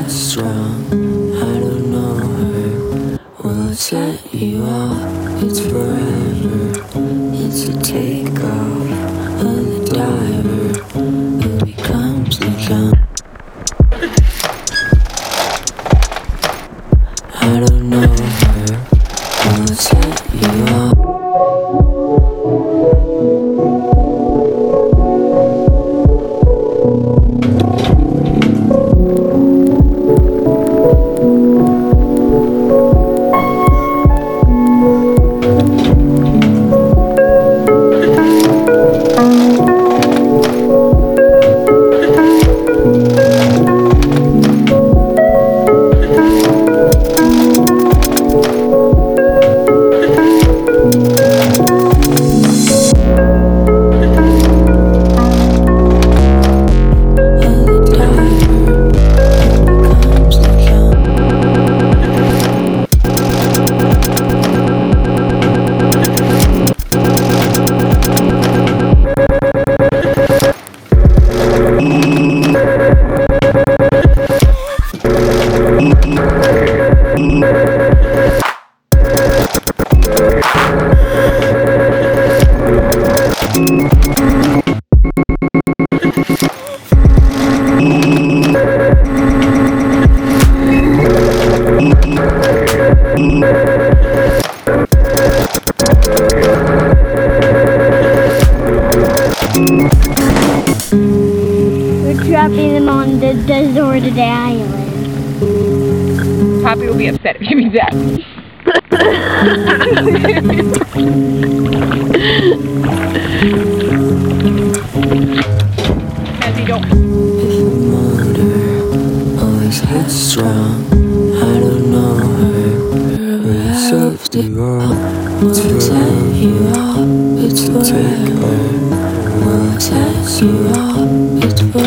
headstrong. I don't know her. Will it set you off? It's forever. It's a takeoff of the diver who becomes the jump. I don't know her. Will it set you off? We're dropping them on the deserted island. Poppy will be upset if you do that. As you don't. Always headstrong. I don't know her. Will set you off? Will set you off? It's forever. Will set you off? It's forever.